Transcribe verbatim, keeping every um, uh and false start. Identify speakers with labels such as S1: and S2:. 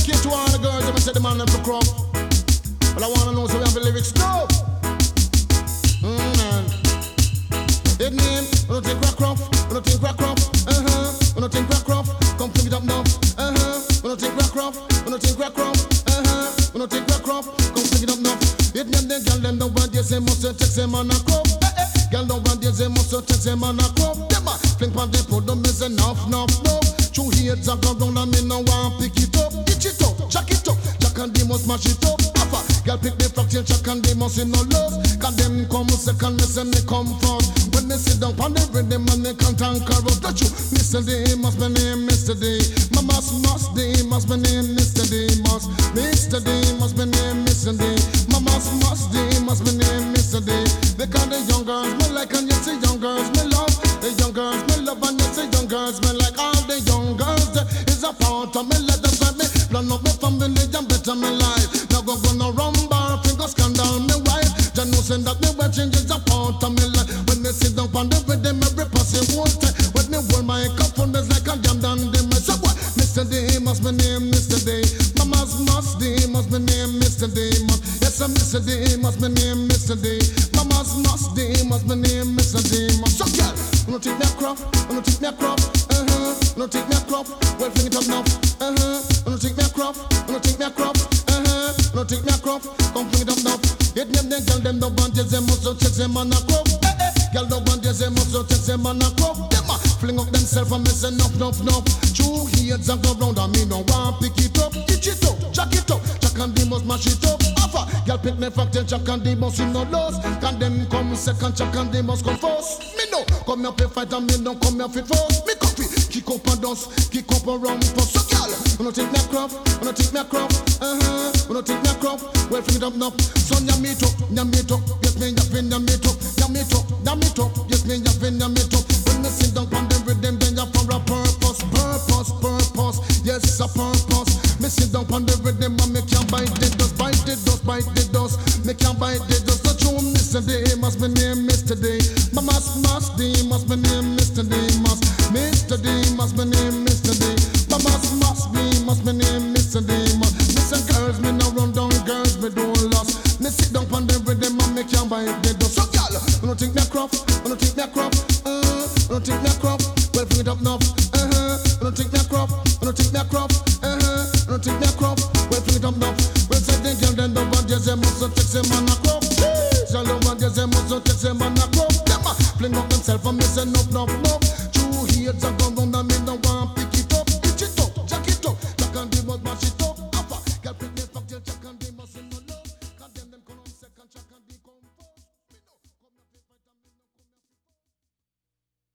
S1: Dedicated to all the girls that say the man them for crop. But I wanna know so we have the lyrics. No. Mm, man. It name, we don't think rock rough, we don't think rock rough. Uh huh. We don't think rock rough. Come fling it up now. Uh huh. We don't think rock rough, we don't think rock rough. Uh huh. We don't think rock rough. Come fling it up now. It name them girl them don't want this, they must take them on a crop. Eh eh. Girl don't want this, they must take them on a crop. Them a fling pon the put them is enough, enough, no. Two heads a go down and me no want pick it up. Itch it up, jack it up, jack and they must mash it up. Alpha, girl pick the fracture, jack and they must in no love. Cause them come second, me say me come first. When they sit down pon the rhythm and they can't anchor up. That you, Mister D must be name Mister D. My must must D must be name Mister D must. Mister D must be name Mister D. My must must D must be name Mister D. Because the young girls me like and you see young girls me love. The young girls me love and you see young girls me like. All the young girls that is a part of me. Let them find me. Plan up my family and better my life. Now go gonna run bar, finger scandal me wife. Just know saying that me wear changes a part of me life. When they sit down on the rhythm, every passing won't take. When they hold my cup on there's like a jam down the my so what? Mister D must be named Mister D. Mama's must D must be named Mister D must. Yes, I'm Mister D must be named Mister D. Mama's must D must be named Mister D must. So girl, you don't take me a crop, you don't take me a crop. Uh huh. You don't take me a crop. Well, fling it up now. Uh huh. You don't take me a crop. You don't take me a crop. Uh huh. You don't take me a crop. Come fling it up now. It name them girl them don't want this, them must check them on a crop. Eh eh. Girl don't want this, them must check them on a crop. Them a fling up themselves and miss enough, enough, enough. Two heads and go round and me no want pick it up. Itch it up, jack it up, jack and they must mash it up. Alpha, girl pick me factor, jack and they must in no loss. Can them come second, jack and they must come first. Me no come here play fight and me don't come here fit first. Me coffee, kick up and dust, kick up around for so girl. You don't take me a crop, you don't take me a crop. Uh huh, you don't take me a crop. Well fling it up now. So yam it up, yam it up. Yes me yapping, yam it up, yam it up, yam it up. Yes me yapping, yam it up. When me sit down on them with them, then you for a purpose, purpose, purpose. Yes a purpose. Me sit down on them with them and me can't bite the dust, bite the dust, bite the dust. Me can't bite the dust. So true, Mister D must be named Mister D. My must must D must be named Mister D must. Mister D must be named Mister D. My must must D must be named Mister D must. Listen girls, me now run down girls, me don't lost. Me sit down on them with them and me can't bite the dust. So girl, you don't think me a crop, you don't think me a crop, uh, you don't think me a crop. Well, bring it up now.